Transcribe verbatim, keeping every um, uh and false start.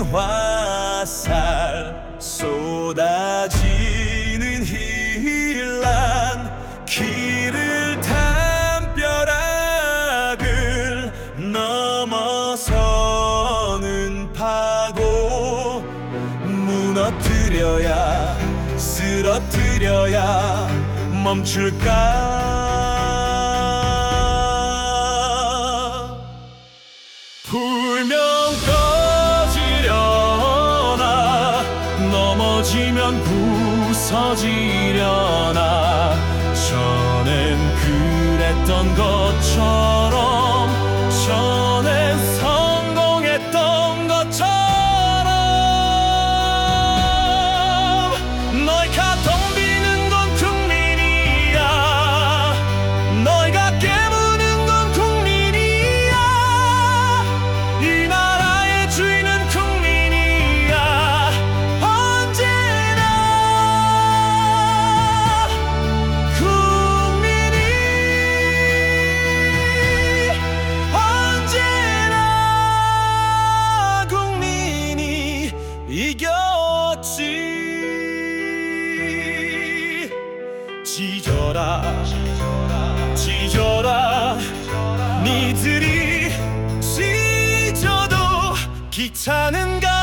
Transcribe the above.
화살 쏟아지는 hir란 길을 담벼락을 넘어서는 파고 무너뜨려야 쓰러뜨려야 멈출까. 불면 꺼지려나 넘어지면 부서지려나 전엔 그랬던 것처럼 전엔 성공했던 것처럼 너희가 덤비는 건 국민이야. 너희가 깨무는 건 국민이야. 이 나라의 주인은 국민이야. 언제나 국민이 언제나 국민이 이겼지. 지져라 지져라 니들이 지져도 기차는 가